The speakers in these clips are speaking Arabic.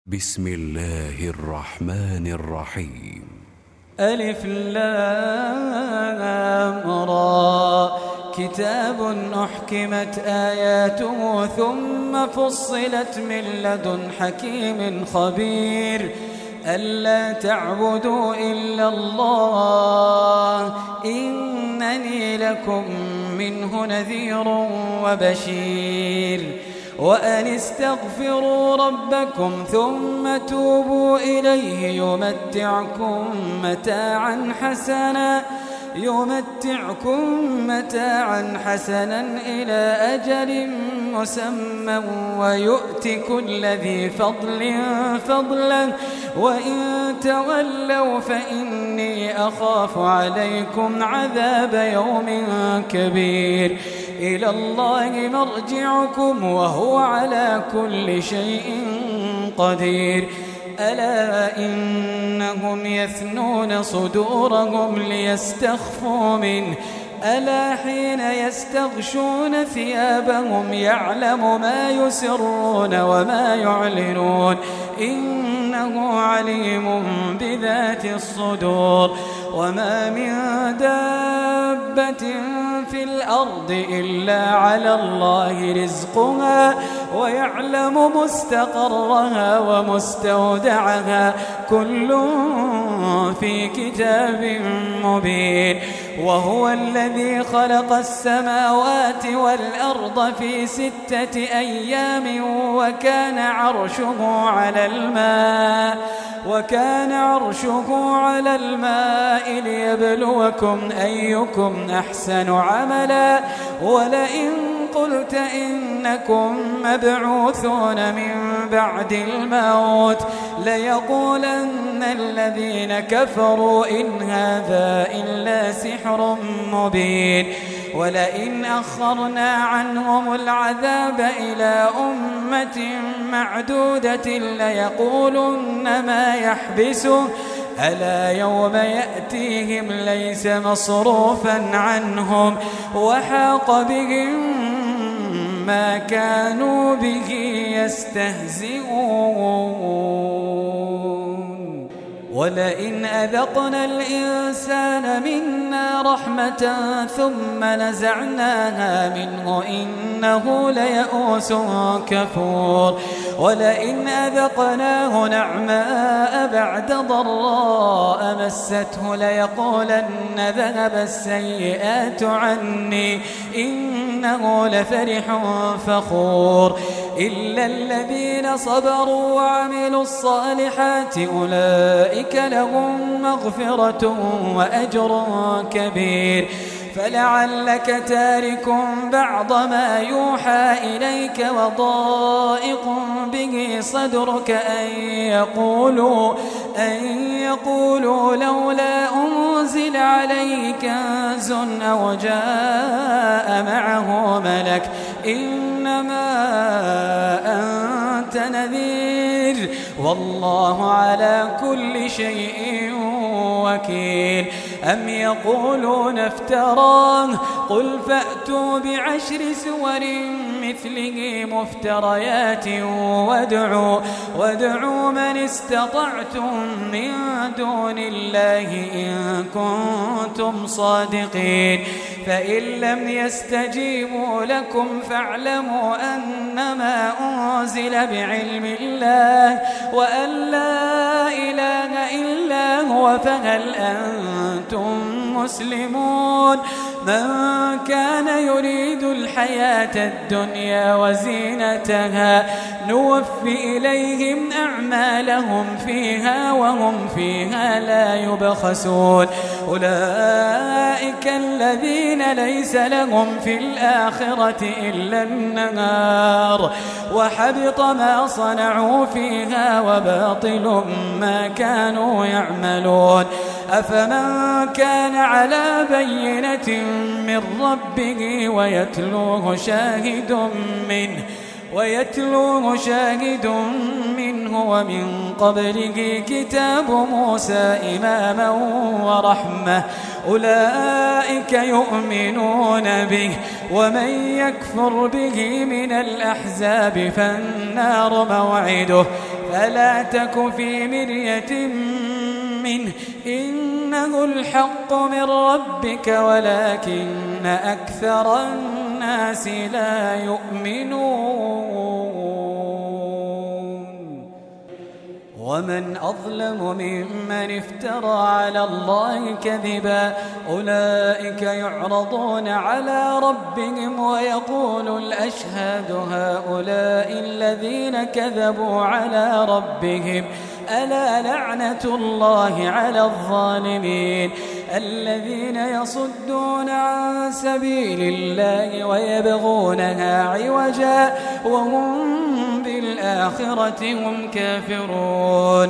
بسم الله الرحمن الرحيم. ألف لام را كتاب أحكمت آياته ثم فصلت من لدن حكيم خبير ألا تعبدوا إلا الله إنني لكم منه نذير وبشير وأن استغفروا ربكم ثم توبوا إليه يمتعكم متاعا حسنا إلى أجل مسمى ويؤت كل ذي فضل فضلا وإن تولوا فإني أخاف عليكم عذاب يوم كبير إلى الله مرجعكم وهو على كل شيء قدير ألا إنهم يثنون صدورهم ليستخفوا منه ألا حين يستغشون ثيابهم يعلم ما يسرون وما يعلنون إنه عليم بذات الصدور وما من دابة في الأرض إلا على الله رزقها ويعلم مستقرها ومستودعها كل في كتاب مبين وهو الذي خلق السماوات والأرض في 6 أيام وكان عرشه على الماء ليبلوكم أيكم أحسن عملا ولئن قلت إنكم مبعوثون من بعد الموت ليقولن الذين كفروا إن هذا إلا سحر مبين ولئن أخرنا عنهم العذاب إلى أمة معدودة ليقولن ما يحبسه ألا يوم يأتيهم ليس مصروفا عنهم وحاق بهم ما كانوا به يستهزئون ولئن أذقنا الإنسان منا رحمة ثم نزعناها منه إنه ليئوس كفور ولئن أذقناه نعماء بعد ضراء مسته ليقولن ذهب السيئات عني إنه لفرح فخور إلا الذين صبروا وعملوا الصالحات أولئك لهم مغفرة وأجر كبير فلعلك تارك بعض ما يوحى إليك وضائق به صدرك أن يقولوا لولا أنزل عليه كنز أو جاء معه ملك إنما أنت نذير والله على كل شيء وكيل أم يقولون افتراه قل فأتوا ب10 سور مثله مفتريات وادعوا من استطعتم من دون الله إن كنتم صادقين فإن لم يستجيبوا لكم فاعلموا أنما أنزل بعلم الله وأن لا إله إلا هو فهل أنتم مسلمون من كان يريد الحياة الدنيا وزينتها نوفي إليهم أعمالهم فيها وهم فيها لا يبخسون أولئك الذين ليس لهم في الآخرة إلا النار وحبط ما صنعوا فيها وباطل ما كانوا يعملون أفمن كان على بينة من ربه ويتلوه شاهد منه ومن قبله كتاب موسى إماما ورحمة أولئك يؤمنون به ومن يكفر به من الأحزاب فالنار موعده ألا تك في مرية منه إنه الحق من ربك ولكن أكثر الناس لا يؤمنون ومن أظلم ممن افترى على الله كذبا أولئك يعرضون على ربهم ويقول الأشهاد هؤلاء الذين كذبوا على ربهم ألا لعنة الله على الظالمين الذين يصدون عن سبيل الله ويبغونها عوجا وهم بالآخرة هم كافرون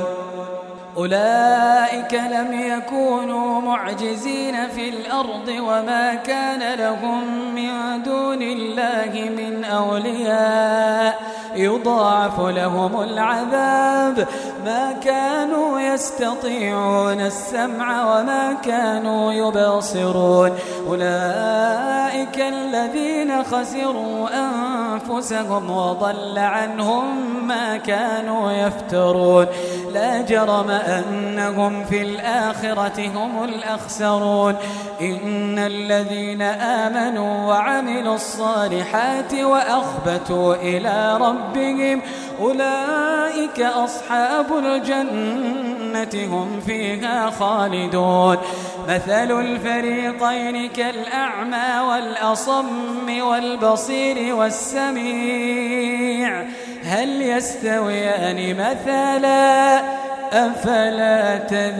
أولئك لم يكونوا معجزين في الأرض وما كان لهم من دون الله من أولياء يضاعف لهم العذاب ما كانوا يستطيعون السمع وما كانوا يبصرون أولئك الذين خسروا أنفسهم وضل عنهم ما كانوا يفترون لا جرم أنهم في الآخرة هم الأخسرون إن الذين آمنوا وعملوا الصالحات وأخبتوا إلى ربهم أولئك أصحاب الجنة هم فيها خالدون مثل الفريقين كالأعمى والأصم والبصير والسميع هل يستويان مثلا أفلا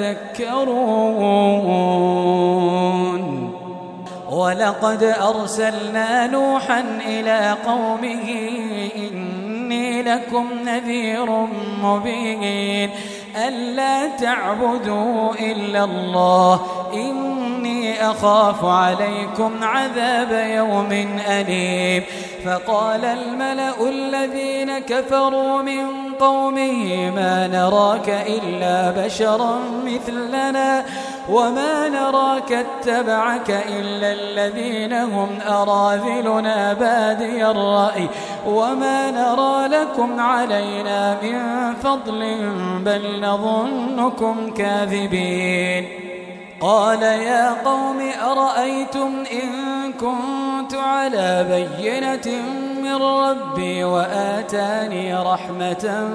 تذكرون ولقد أرسلنا نوحا إلى قومه إني لكم نذير مبين ألا تعبدوا إلا الله إني أخاف عليكم عذاب يوم أليم فقال الملأ الذين كفروا من قومه ما نراك إلا بشرا مثلنا وما نراك اتبعك إلا الذين هم أراذلنا بادي الرأي وما نرى لكم علينا من فضل بل نظنكم كاذبين قال يا قوم أرأيتم إن كنت على بينة من ربي وآتاني رحمة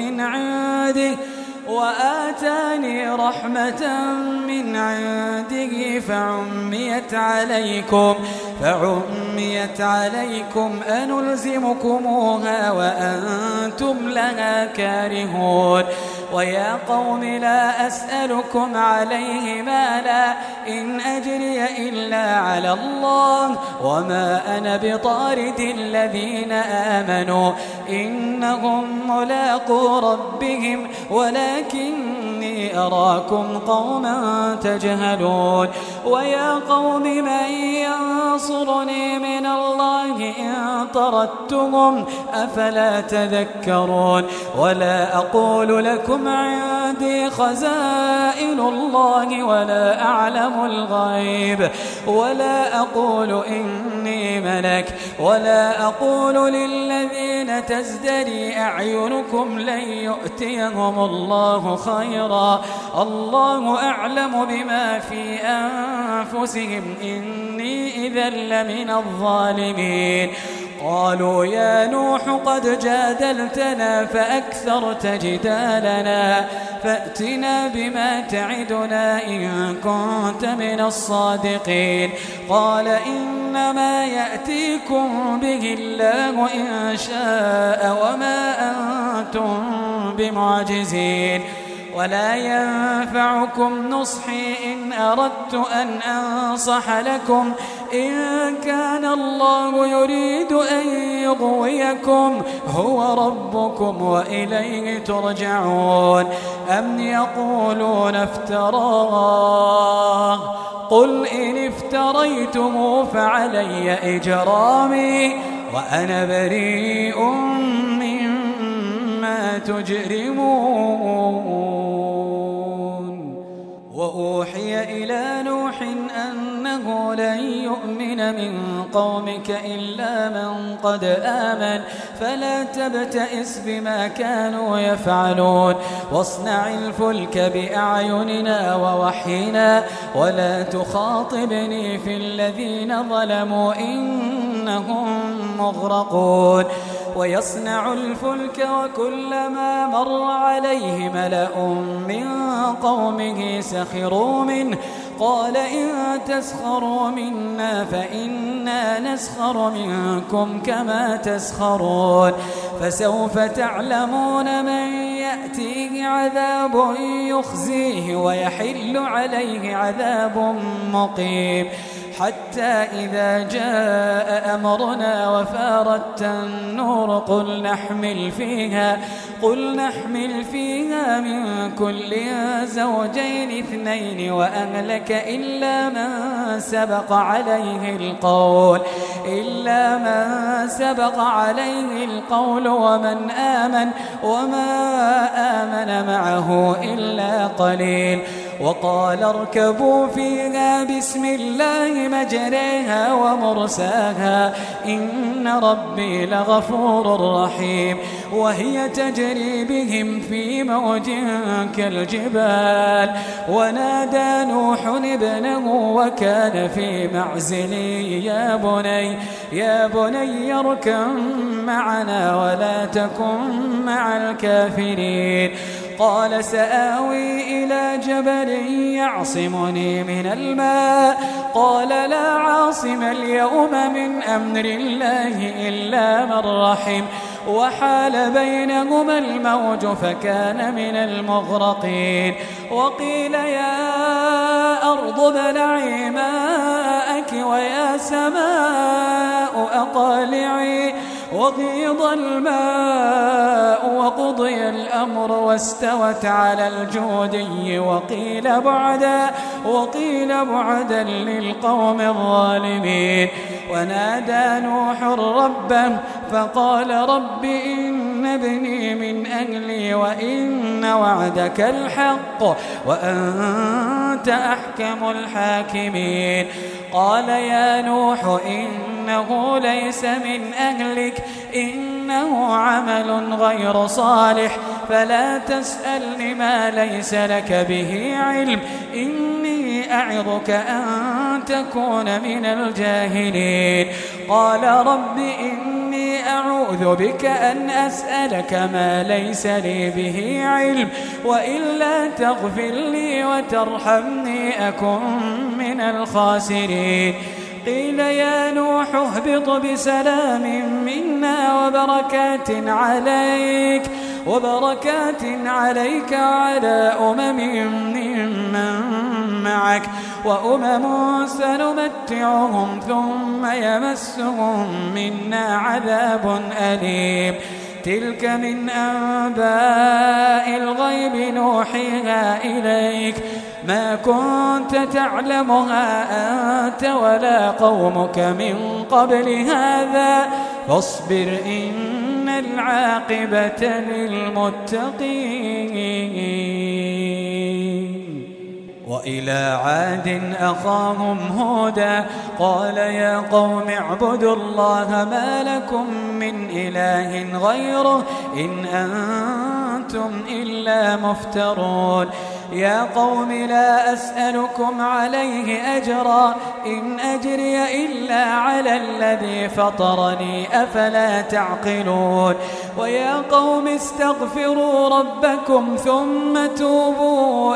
من عنده فعميت عليكم أنلزمكموها وأنتم لها كارهون ويا قوم لا أسألكم عليه مالا إن أجري إلا على الله وما أنا بطارد الذين آمنوا إنهم ملاقو ربهم ولكني أراكم قوما تجهلون ويا قوم من ينصرني من الله إن طردتهم أفلا تذكرون ولا أقول لكم عندي خزائن الله ولا أعلم الغيب ولا أقول إني ملك ولا أقول للذين تزدري أعينكم لن يؤتيهم الله خيرا الله أعلم بما في أنفسهم إني إذا لمن الظالمين قالوا يا نوح قد جادلتنا فأكثرت جدالنا فأتنا بما تعدنا إن كنت من الصادقين قال إنما يأتيكم به الله إن شاء وما أنتم بمعجزين ولا ينفعكم نصحي إن أردت أن أنصح لكم إن كان الله يريد أن يغويكم هو ربكم وإليه ترجعون أم يقولون افتراه قل إن افتريتم فعلي إجرامي وأنا بريء مما تجرمون وأوحي إلى نوح أنه لن يؤمن يؤمن من قومك إلا من قد آمن فلا تبتئس بما كانوا يفعلون واصنع الفلك بأعيننا ووحينا ولا تخاطبني في الذين ظلموا إنهم مغرقون ويصنع الفلك وكلما مر عليه ملأ من قومه سخروا منه قال إن تسخروا منا فإنا نسخر منكم كما تسخرون فسوف تعلمون من يأتيه عذاب يخزيه ويحل عليه عذاب مقيم حتى إذا جاء أمرنا وفارت النور قل نحمل فيها من كل زوجين اثنين وأهلك إلا من سبق عليه القول ومن آمن وما آمن معه إلا قليل وقال اركبوا فيها بسم الله مجريها ومرساها إن ربي لغفور رحيم وهي تجري بهم في موج كالجبال ونادى نوح ابنه وكان في معزل يا بني اركب معنا ولا تكن مع الكافرين قال سآوي إلى جبل يعصمني من الماء قال لا عاصم اليوم من أمر الله إلا من رحم وحال بينهما الموج فكان من المغرقين وقيل يا أرض ابلعي ماءك ويا سماء أقلعي وغيض الماء وقضي الأمر واستوت على الجودي وقيل بعدا للقوم الظالمين ونادى نوح ربه فقال رب إن ابني من أهلي وإن وعدك الحق وأنت أحكم الحاكمين قال يا نوح إنه ليس من أهلك إنه عمل غير صالح فلا تسألني ما ليس لك به علم إني أعظك أن تكون من الجاهلين قال رب إني أعوذ بك أن أسألك ما ليس لي به علم وإلا تغفر لي وترحمني أكن من الخاسرين قيل يا نوح اهبط بسلام منا وبركات عليك وعلى ممن معك وأمم سنمتعهم ثم يمسهم منا عذاب أليم تلك من أنباء الغيب نوحيها إليك ما كنت تعلمها أنت ولا قومك من قبل هذا فاصبر إن العاقبة للمتقين وإلى عاد أخاهم هودا قال يا قوم اعبدوا الله ما لكم من إله غيره إن أنتم إلا مفترون يا قوم لا أسألكم عليه أجرا إن أجري إلا على الذي فطرني أفلا تعقلون ويا قوم استغفروا ربكم ثم توبوا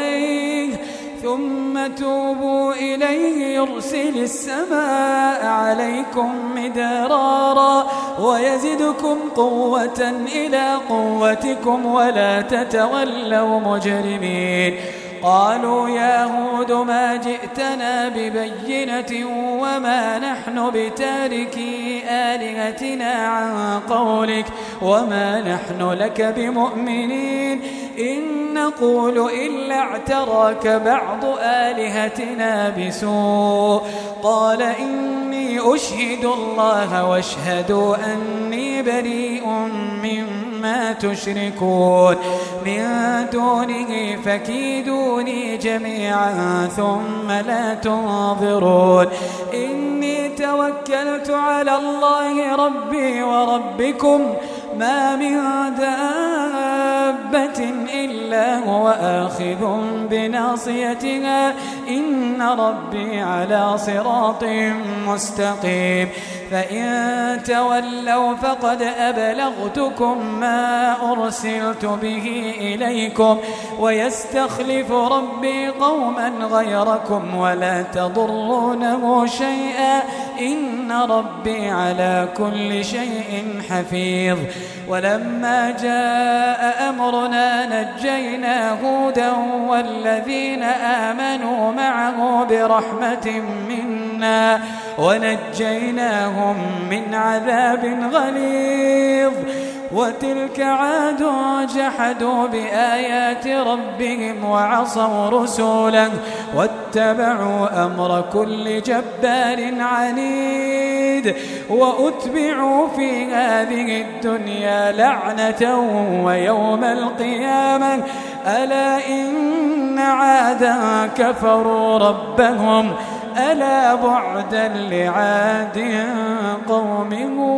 إليه يرسل السماء عليكم مدرارا ويزدكم قوة إلى قوتكم ولا تتولوا مجرمين قالوا يا هود ما جئتنا ببينة وما نحن بتاركي آلهتنا عن قولك وما نحن لك بمؤمنين إن نقول إلا اعتراك بعض آلهتنا بسوء قال إني أشهد الله واشهدوا أني بريء مما تشركون من دونه فكيدوني جميعا ثم لا تنظرون إني توكلت على الله ربي وربكم ما من دابة إلا هو آخذ بناصيتها إن ربي على صراط مستقيم فإن تولوا فقد أبلغتكم ما أرسلت به إليكم ويستخلف ربي قوما غيركم ولا تضرونه شيئا إن ربي على كل شيء حفيظ ولما جاء أمرنا نجينا هودا والذين آمنوا معه برحمة منا ونجيناهم من عذاب غليظ وتلك عاد جحدوا بآيات ربهم وعصوا رسوله واتبعوا أمر كل جبار عنيد وأتبعوا في هذه الدنيا لعنة ويوم القيامة ألا إن عادا كفروا ربهم ألا بعدا لعاد قوم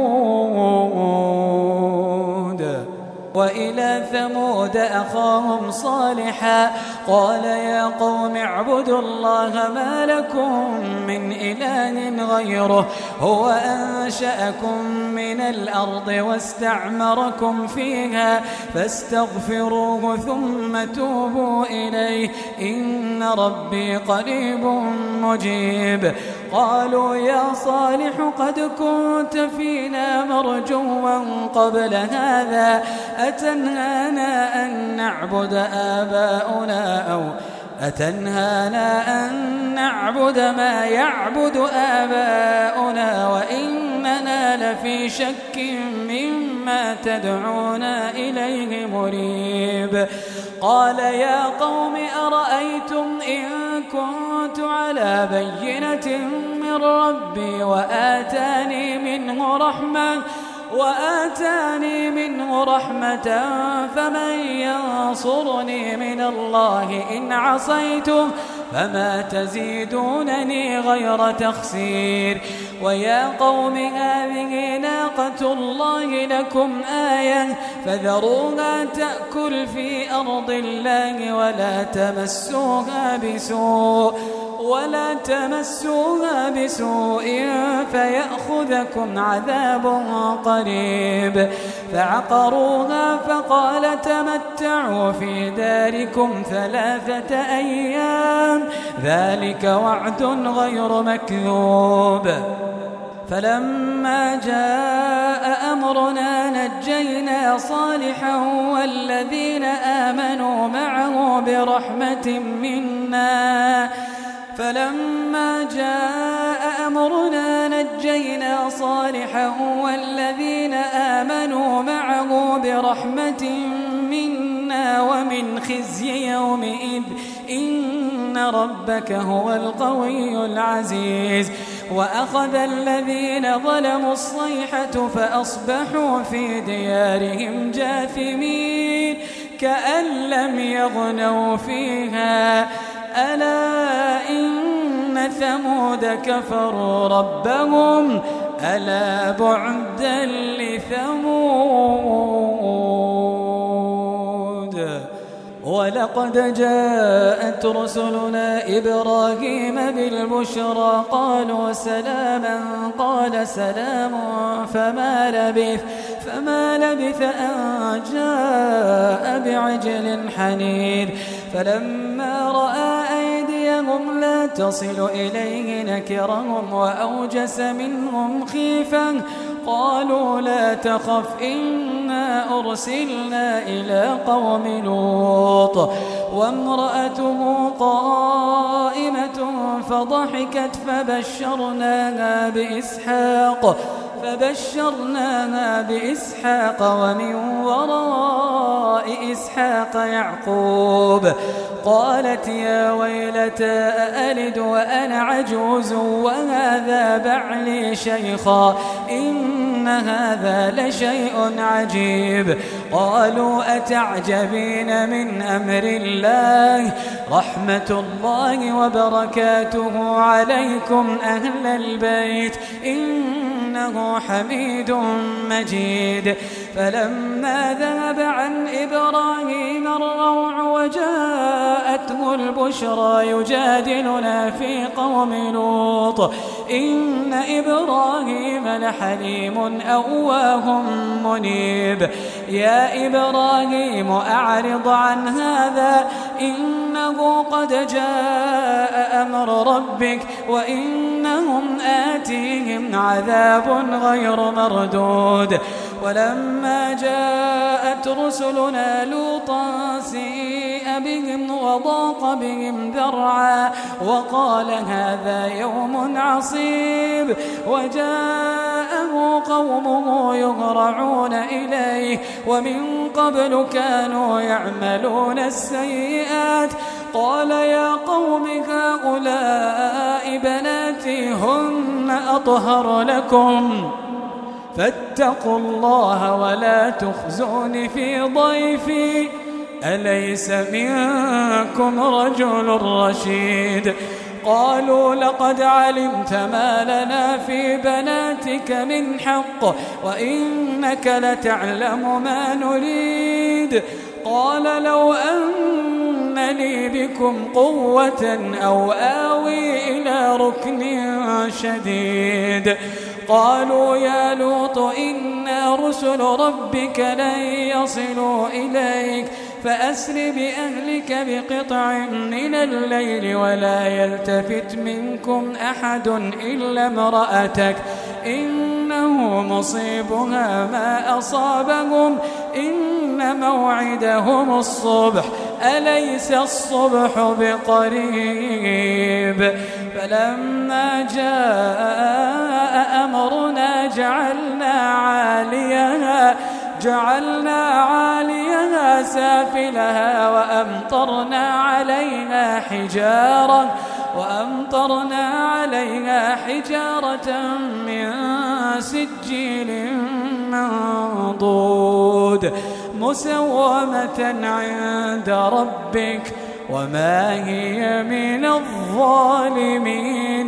هود وإلى ثمود أخاهم صالحا قال يا قوم اعبدوا الله ما لكم من إله غيره هو أنشأكم من الأرض واستعمركم فيها فاستغفروه ثم توبوا إليه إن ربي قريب مجيب قالوا يا صالح قد كنت فينا مرجوا قبل هذا أتنهانا أن نعبد ما يعبد آباؤنا وإننا لفي شك مما تدعونا إليه مريب قال يا قوم أرأيتم إن كنت على بينة من ربي وآتاني منه رحمة فمن ينصرني من الله إن عصيته فما تزيدونني غير تخسير ويا قوم هذه ناقة الله لكم آية فذروها تأكل في أرض الله ولا تمسوها بسوء فيأخذكم عذاب قريب فعقروها فقال تمتعوا في داركم 3 أيام ذلك وعد غير مكذوب فلما جاء أمرنا نجينا صالحا والذين آمنوا معه برحمة منا ومن خزي يومئذ إن ربك هو القوي العزيز وأخذ الذين ظلموا الصيحة فأصبحوا في ديارهم جاثمين كأن لم يغنوا فيها ألا إن ثمود كفروا ربهم ألا بعدا لثمود ولقد جاءت رسلنا إبراهيم بالبشرى قالوا سلاما قال سلام فما لبث أن جاء بعجل حنيذ فلما رأى أيديهم لا تصل إليه نكرهم وأوجس منهم خيفة قالوا لا تخف إنا أرسلنا إلى قوم لوط وامرأته قائمة فضحكت فبشرناها بإسحاق ومن وراء إسحاق يعقوب قالت يا ويلتى أألد وأنا عجوز وهذا بعلي شيخا إن إن هذا لشيء عجيب. قالوا أتعجبين من أمر الله رحمة الله وبركاته عليكم أهل البيت إنه حميد مجيد. فلما ذهب عن إبراهيم الروع وجاءته البشرى يجادلنا في قوم لوط إن إبراهيم لحليم أواه منيب. يا إبراهيم أعرض عن هذا إنه قد جاء أمر ربك وإنهم آتيهم عذاب غير مردود. ولما جاءت رسلنا لوطا سيء بهم وضاق بهم ذرعا وقال هذا يوم عصيب. وجاءه قومه يهرعون إليه ومن قبل كانوا يعملون السيئات. قال يا قوم هؤلاء بناتي هن أطهر لكم فاتقوا الله ولا تخزون في ضيفي أليس منكم رجل رشيد. قالوا لقد علمت ما لنا في بناتك من حق وإنك لتعلم ما نريد. قال لو أن لي بكم قوة أو آوي إلى ركن شديد. قالوا يا لوط إنا رسل ربك لن يصلوا إليك فأسر بأهلك بقطع من الليل ولا يلتفت منكم أحد إلا امرأتك إنه مصيبها ما أصابهم إن موعدهم الصبح أليس الصبح بقريب. فلما جاء أمرنا جعلنا عاليها سافلها وأمطرنا عليها حجارة من سجيل منضود مسومة عند ربك وما هي من الظالمين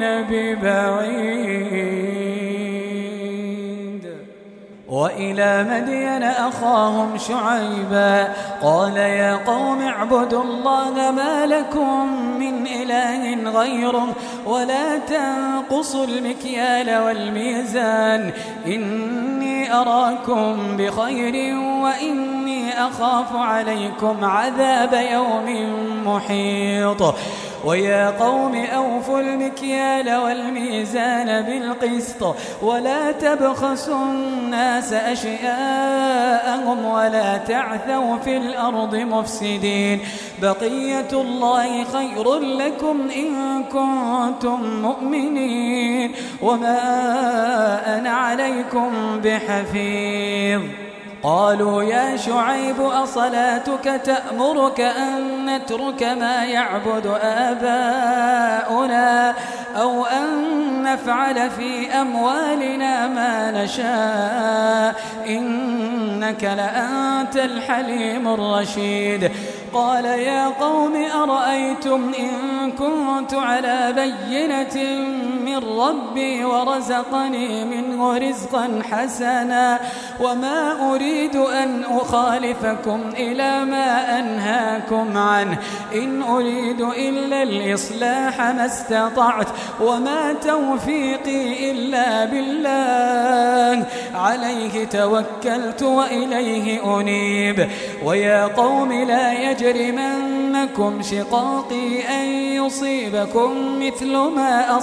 ببعيد. وإلى مدين أخاهم شعيبا قال يا قوم اعبدوا الله ما لكم من إله غيره ولا تنقصوا المكيال والميزان إني أراكم بخير وإني أخاف عليكم عذاب يوم محيط. ويا قوم أوفوا المكيال والميزان بالقسط ولا تبخسوا الناس أشياءهم ولا تعثوا في الأرض مفسدين بقية الله خير لكم إن كنتم مؤمنين وما أنا عليكم بحفيظ. قالوا يا شعيب أصلاتك تأمرك أن نترك ما يعبد آباؤنا أو أن نفعل في أموالنا ما نشاء إنك لأنت الحليم الرشيد. قال يا قوم أرأيتم إن كنت على بينة من ربي ورزقني منه رزقا حسنا وما أريد أن أخالفكم إلى ما أنهاكم عنه إن أريد إلا الإصلاح ما استطعت وما توفيقي إلا بالله عليه توكلت وإليه أنيب. ويا قوم لا يجرمنكم شقاقي أن يصيبكم مثل ما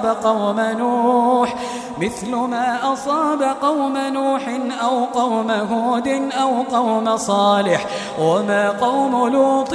أصاب قوم نوح أو قوم هود أو قوم صالح وما قوم لوط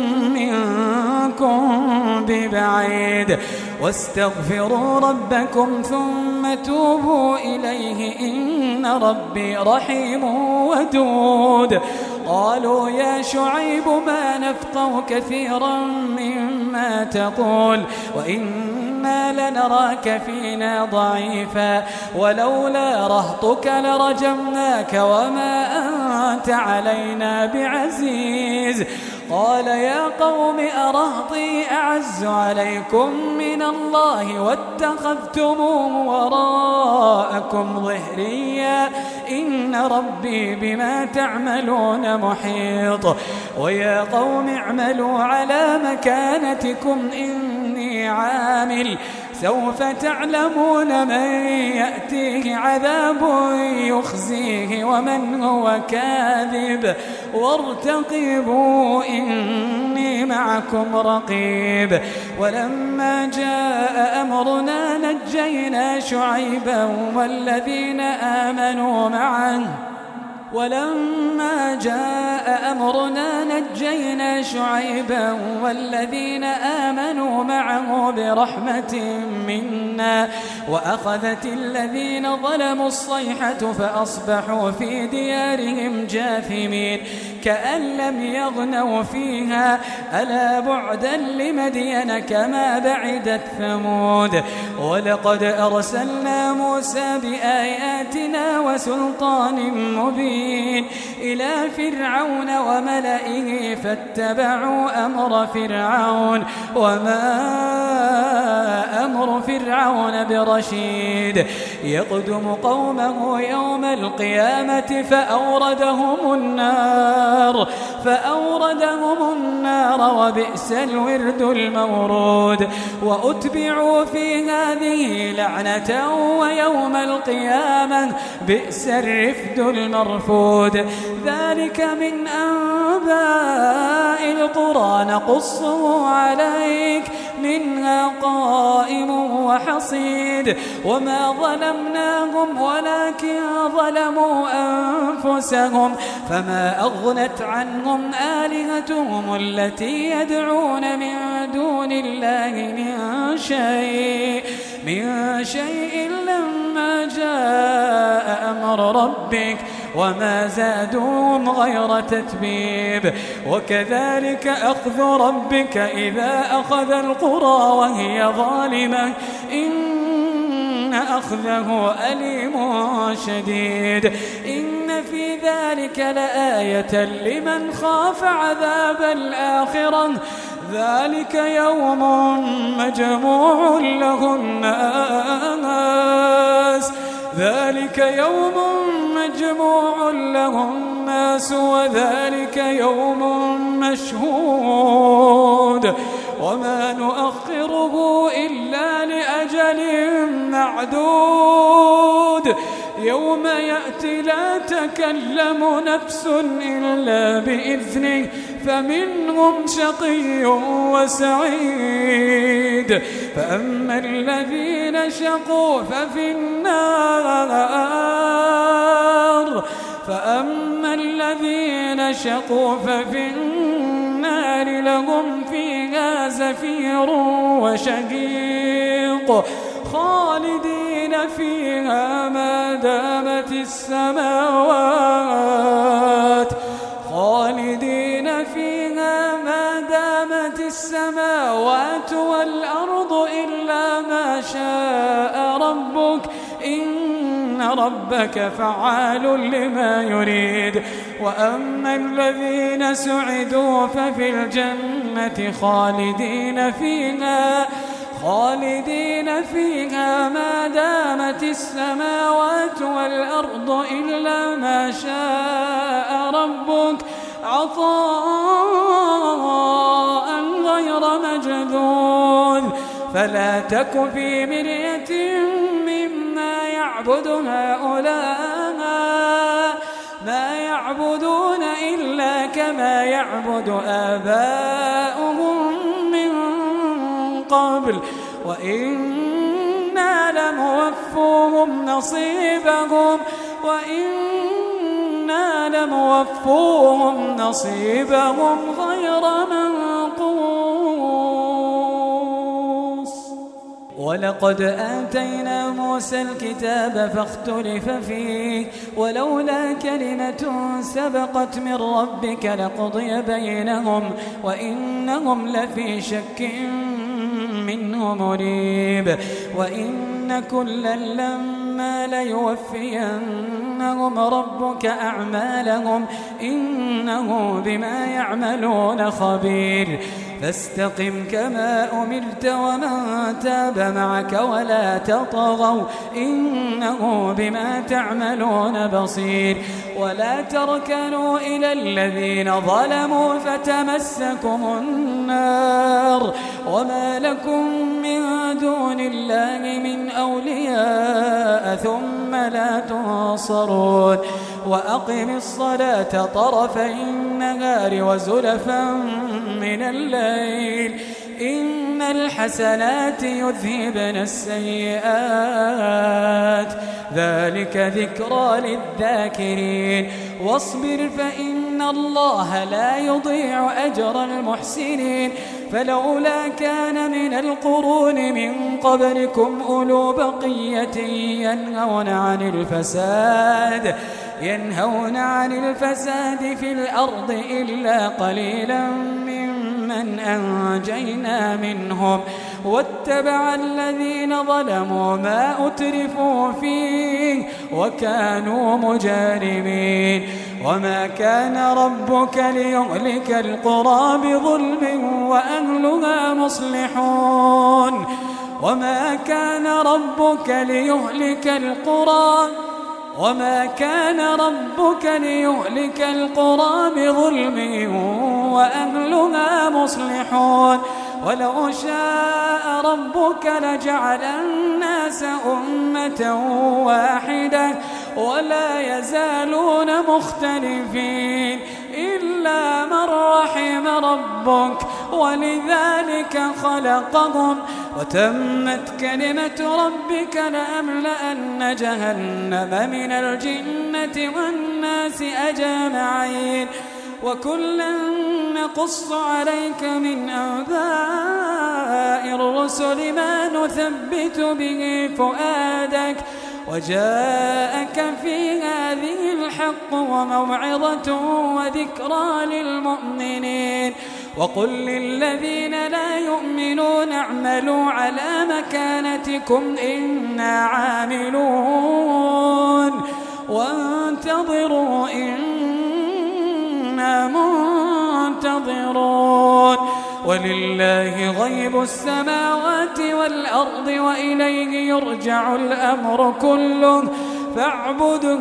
منكم ببعيد. واستغفروا ربكم ثم توبوا إليه إن ربي رحيم ودود. قالوا يا شعيب ما نفقه كثيرا مما تقول وإنا إنا لنراك فينا ضعيفا ولولا رهطك لرجمناك وما أنت علينا بعزيز. قال يا قوم أرهطي أعز عليكم من الله واتخذتموه وراءكم ظهريا إن ربي بما تعملون محيط. ويا قوم اعملوا على مكانتكم إني عامل سوف تعلمون من يأتيه عذاب يخزيه ومن هو كاذب وارتقبوا إني معكم رقيب. ولما جاء أمرنا نجينا شعيبا والذين آمنوا معه نجينا شعيبا والذين آمنوا معه برحمة منا وأخذت الذين ظلموا الصيحة فأصبحوا في ديارهم جاثمين كأن لم يغنوا فيها ألا بعدا لمدين كما بعدت ثمود. ولقد أرسلنا موسى بآياتنا وسلطان مبين إلى فرعون وملئه فاتبعوا أمر فرعون وما أمر فرعون برشيد. يقدم قومه يوم القيامة فأوردهم النار وبئس الورد المورود. وأتبعوا في هذه لعنة ويوم القيامة بئس الرفد المرفود. ذلك من أنباء القرى نقصه عليك منها قائم وحصيد. وما ظلمناهم ولكن ظلموا أنفسهم فما أغنت عنهم آلهتهم التي يدعون من دون الله من شيء لما جاء أمر ربك وما زادوهم غير تتبيب. وكذلك أخذ ربك إذا أخذ القرى وهي ظالمة إن أخذه أليم شديد. إن في ذلك لآية لمن خاف عذاب الآخرة ذلك يوم مجموع له الناس وذلك يوم مشهود وما نؤخره إلا لأجل معدود. يوم يأتي لا تكلم نفس إلا بإذنه فمنهم شقي وسعيد. فأما الذين شقوا ففي النار لهم فيها زفير وشهيق خالدين فيها ما دامت السماوات والأرض إلا ما شاء ربك إن ربك فعال لما يريد. وأما الذين سعدوا ففي الجنة خالدين فيها ما دامت السماوات والأرض إلا ما شاء ربك عطاء غير مجذوذ. فلا تك في مرية مما يعبد هؤلاء ما يعبدون إلا كما يعبد آباؤهم من قبل وإنا لموفوهم نصيبهم غير منقوص. ولقد آتينا موسى الكتاب فاختلف فيه ولولا كلمة سبقت من ربك لقضي بينهم وإنهم لفي شك منه مريب وإن كلا لما ليوفينهم ربك أعمالهم إنه بما يعملون خبير فاستقم كما أمرت ومن تاب معك ولا تطغوا إنه بما تعملون بصير ولا تركنوا إلى الذين ظلموا فتمسكم النار وما لكم من دون الله من أولياء ثم لا تنصرون وأقم الصلاة طرفي النهار وزلفا من الليل إن الحسنات يذهبن السيئات ذلك ذكرى للذاكرين واصبر فإن الله لا يضيع أجر المحسنين فلولا كان من القرون من قبلكم أولو بقية ينهون عن الفساد في الأرض إلا قليلا ممن أنجينا منهم واتبع الذين ظلموا ما أترفوا فيه وكانوا مجرمين وما كان ربك ليهلك القرى بظلم وأهلها مصلحون وما كان ربك ليهلك القرى بظلم وأهلها مصلحون ولو شاء ربك لجعل الناس أمة واحدة ولا يزالون مختلفين إلا من رحم ربك ولذلك خلقهم وتمت كلمة ربك لأملأن جهنم من الجنة والناس أجمعين وكلا نقص عليك من أنباء الرسل ما نثبت به فؤادك وجاءك في هذه الحق وموعظة وذكرى للمؤمنين وقل للذين لا يؤمنون اعملوا على مكانتكم إنا عاملون وانتظروا إنا منتظرون ولله غيب السماوات والأرض وإليه يرجع الأمر كله فاعبده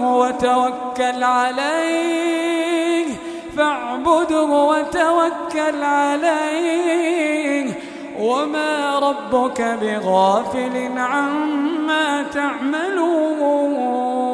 وتوكل عليه وما ربك بغافل عما تعملون